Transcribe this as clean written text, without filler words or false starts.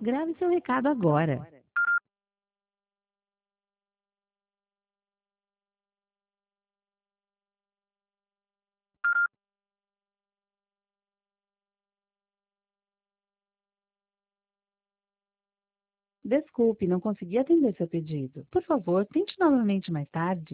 Grave seu recado agora. Desculpe, não consegui atender seu pedido. Por favor, tente novamente mais tarde.